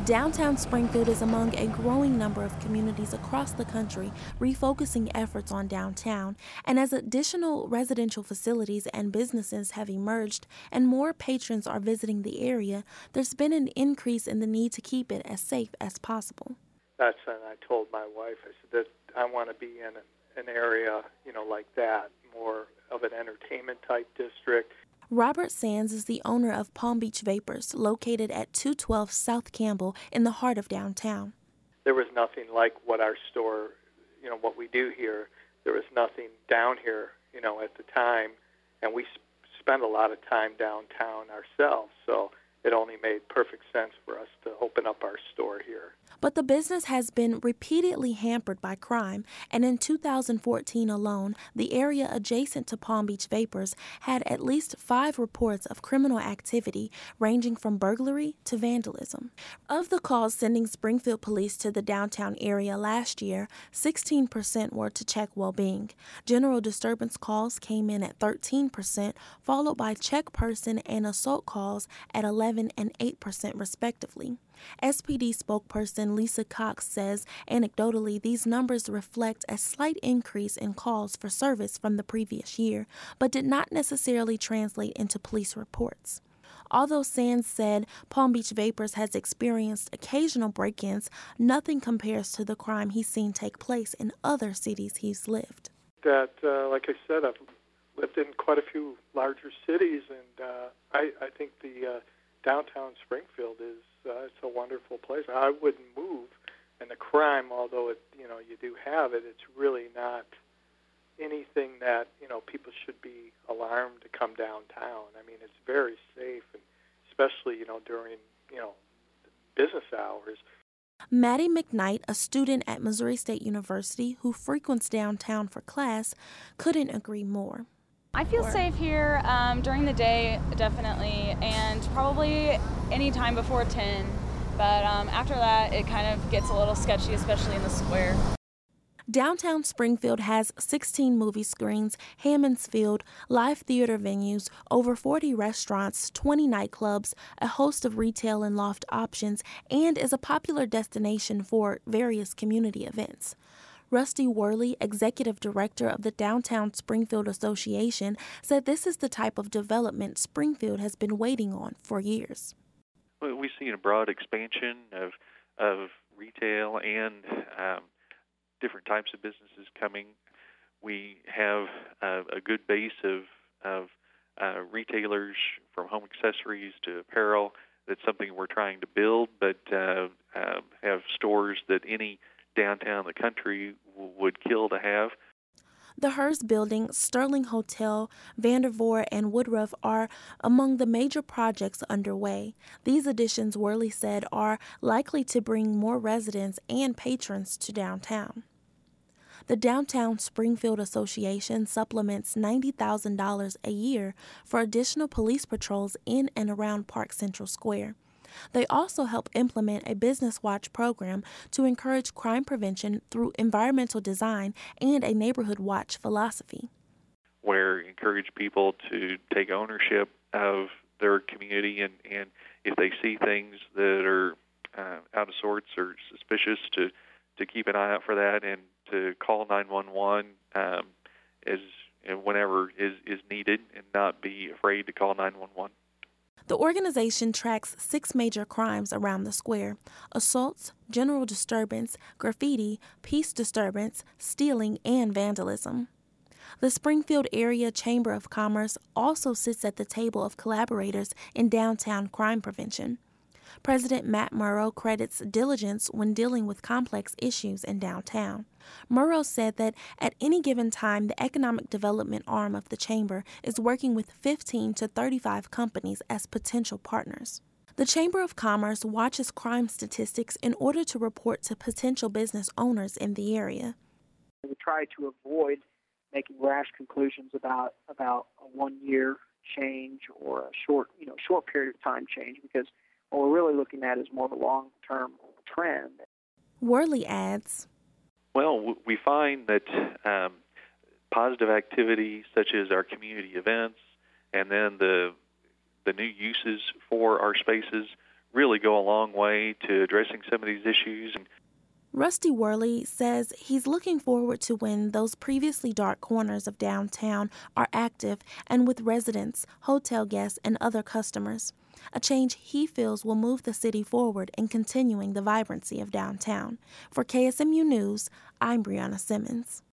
Downtown Springfield is among a growing number of communities across the country refocusing efforts on downtown, and as additional residential facilities and businesses have emerged and more patrons are visiting the area, there's been an increase in the need to keep it as safe as possible. That's when I told my wife, I said that I want to be in an area, like that, more of an entertainment type district. Robert Sands is the owner of Palm Beach Vapors, located at 212 South Campbell in the heart of downtown. There was nothing like what our store, what we do here. There was nothing down here, at the time, and we spent a lot of time downtown ourselves, so it only made perfect sense for us to open up our store here. But the business has been repeatedly hampered by crime, and in 2014 alone, the area adjacent to Palm Beach Vapors had at least 5 reports of criminal activity ranging from burglary to vandalism. Of the calls sending Springfield police to the downtown area last year, 16% were to check well-being. General disturbance calls came in at 13%, followed by check person and assault calls at 11% and 8% respectively. SPD spokesperson Lisa Cox says, anecdotally, these numbers reflect a slight increase in calls for service from the previous year, but did not necessarily translate into police reports. Although Sands said Palm Beach Vapors has experienced occasional break-ins, nothing compares to the crime he's seen take place in other cities he's lived. That, like I said, I've lived in quite a few larger cities, and I think the downtown Springfield is it's a wonderful place. I wouldn't move, and the crime, although you do have it, it's really not anything that people should be alarmed to come downtown. I mean, it's very safe, and especially during business hours. Maddie McKnight, a student at Missouri State University who frequents downtown for class, couldn't agree more. I feel safe here during the day, definitely, and probably any time before 10. But after that, it kind of gets a little sketchy, especially in the square. Downtown Springfield has 16 movie screens, Hammons Field, live theater venues, over 40 restaurants, 20 nightclubs, a host of retail and loft options, and is a popular destination for various community events. Rusty Worley, executive director of the Downtown Springfield Association, said this is the type of development Springfield has been waiting on for years. We've seen a broad expansion of retail and different types of businesses coming. We have a good base of retailers, from home accessories to apparel. That's something we're trying to build, but have stores that any downtown in the country would kill to have. The Hearst Building, Sterling Hotel, Vandervoort, and Woodruff are among the major projects underway. These additions, Worley said, are likely to bring more residents and patrons to downtown. The Downtown Springfield Association supplements $90,000 a year for additional police patrols in and around Park Central Square. They also help implement a Business Watch program to encourage crime prevention through environmental design and a neighborhood watch philosophy, where encourage people to take ownership of their community, and if they see things that are out of sorts or suspicious, to keep an eye out for that and to call 911 whenever is needed, and not be afraid to call 911. The organization tracks 6 major crimes around the square: assaults, general disturbance, graffiti, peace disturbance, stealing, and vandalism. The Springfield Area Chamber of Commerce also sits at the table of collaborators in downtown crime prevention. President Matt Murrow credits diligence when dealing with complex issues in downtown. Murrow said that at any given time, the economic development arm of the chamber is working with 15 to 35 companies as potential partners. The Chamber of Commerce watches crime statistics in order to report to potential business owners in the area. We try to avoid making rash conclusions about a one-year change or a short period of time change, because what we're really looking at is more of a long-term trend. Worley adds, well, we find that positive activity such as our community events and then the new uses for our spaces really go a long way to addressing some of these issues. Rusty Worley says he's looking forward to when those previously dark corners of downtown are active and with residents, hotel guests, and other customers. A change he feels will move the city forward in continuing the vibrancy of downtown. For KSMU News, I'm Brianna Simmons.